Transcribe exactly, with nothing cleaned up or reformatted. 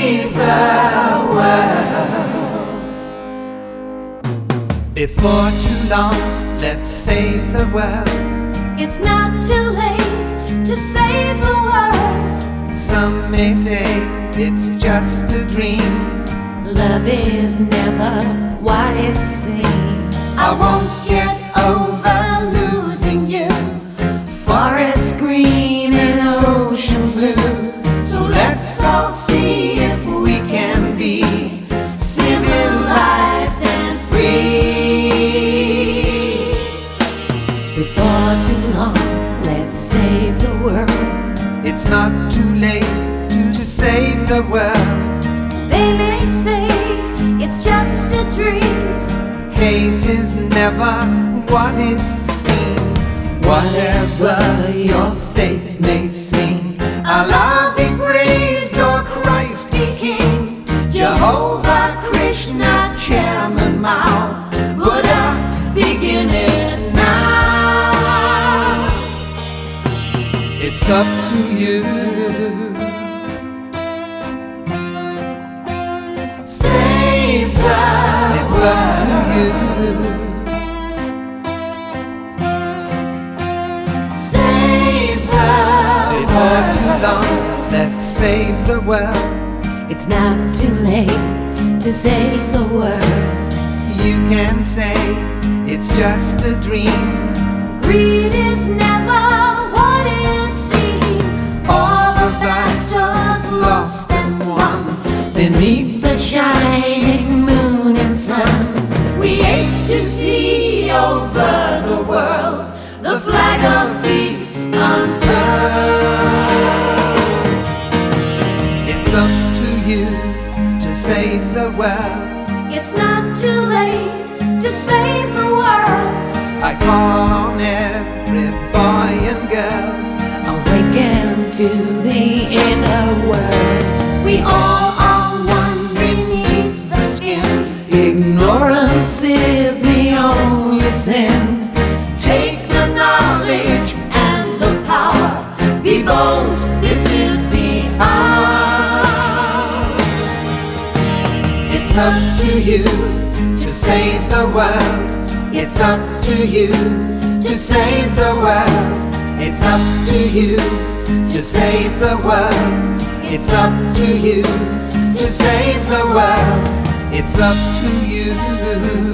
save the world. Before too long, let's save the world. It's not too late to save the world. Some may say it's just a dream. Love is never what it seems. I won't get over losing you. Forest green and ocean blue. So let's all see if we can be civilized and free. Before too long, let's save the world. It's not too late to save the world. They may say it's just a dream. Hate is never what it seems. Whatever your faith may seem, Allah be praised or Christ be King, Jehovah, Krishna, Chairman Mao, Buddha, begin it now. It's up to you. Save the It's up to you. Save the Before too long, let's save the world. It's not too late to save the world. You can say it's just a dream. Greed is never what it seems. All the battles lost and won beneath the shining moon and sun. We ache to see over the world the flag of peace unfurled. It's up to you to save the world. It's not too late to save the world. I call on every boy and girl, Awaken to the inner world. we all are one beneath the skin. Ignorance is the only sin. Take the knowledge and the power. Be bold, this is the hour. It's up to you to save the world. It's up to you to save the world. It's up to you to save the world. It's up to you to save the world. It's up to you.